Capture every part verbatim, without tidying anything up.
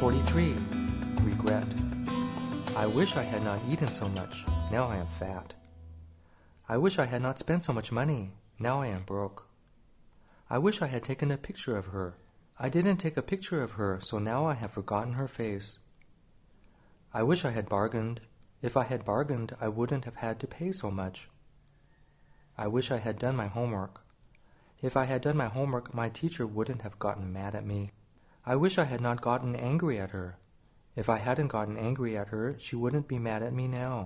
forty-three. Regret. I wish I had not eaten so much. Now I am fat. I wish I had not spent so much money. Now I am broke. I wish I had taken a picture of her. I didn't take a picture of her, so now I have forgotten her face. I wish I had bargained. If I had bargained, I wouldn't have had to pay so much. I wish I had done my homework. If I had done my homework, my teacher wouldn't have gotten mad at me. I wish I had not gotten angry at her. If I hadn't gotten angry at her, she wouldn't be mad at me now.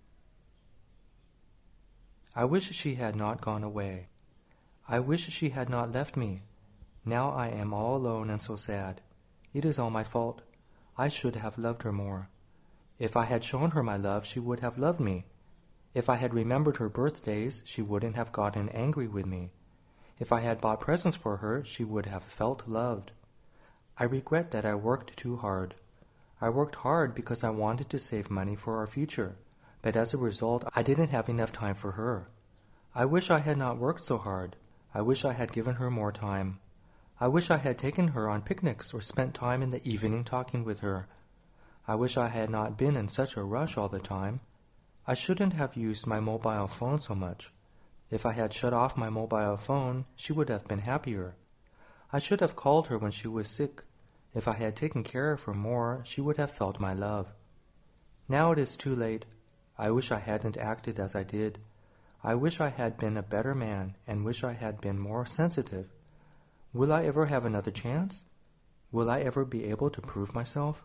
I wish she had not gone away. I wish she had not left me. Now I am all alone and so sad. It is all my fault. I should have loved her more. If I had shown her my love, she would have loved me. If I had remembered her birthdays, she wouldn't have gotten angry with me. If I had bought presents for her, she would have felt loved. I regret that I worked too hard. I worked hard because I wanted to save money for our future, but as a result, I didn't have enough time for her. I wish I had not worked so hard. I wish I had given her more time. I wish I had taken her on picnics or spent time in the evening talking with her. I wish I had not been in such a rush all the time. I shouldn't have used my mobile phone so much. If I had shut off my mobile phone, she would have been happier. I should have called her when she was sick. If I had taken care of her more, she would have felt my love. Now it is too late. I wish I hadn't acted as I did. I wish I had been a better man and wish I had been more sensitive. Will I ever have another chance? Will I ever be able to prove myself?